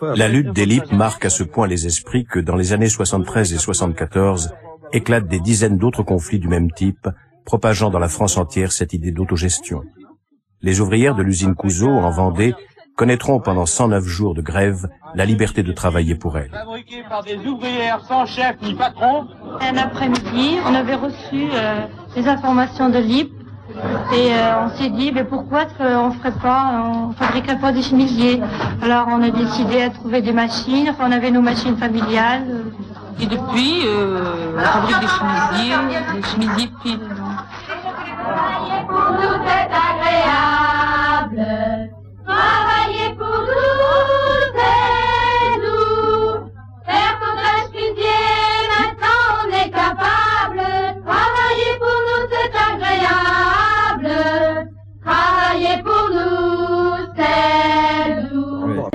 La lutte des LIP marque à ce point les esprits que dans les années 73 et 74 éclatent des dizaines d'autres conflits du même type, propageant dans la France entière cette idée d'autogestion. Les ouvrières de l'usine Couzeau, en Vendée, connaîtront pendant 109 jours de grève la liberté de travailler pour elles. Fabriquées par des ouvrières sans chef ni patron. Un après-midi, on avait reçu des informations de LIP et on s'est dit pourquoi on fabriquerait pas des chemisiers. Alors on a décidé de trouver des machines, enfin on avait nos machines familiales. Et depuis, on fabrique des chemisiers piles.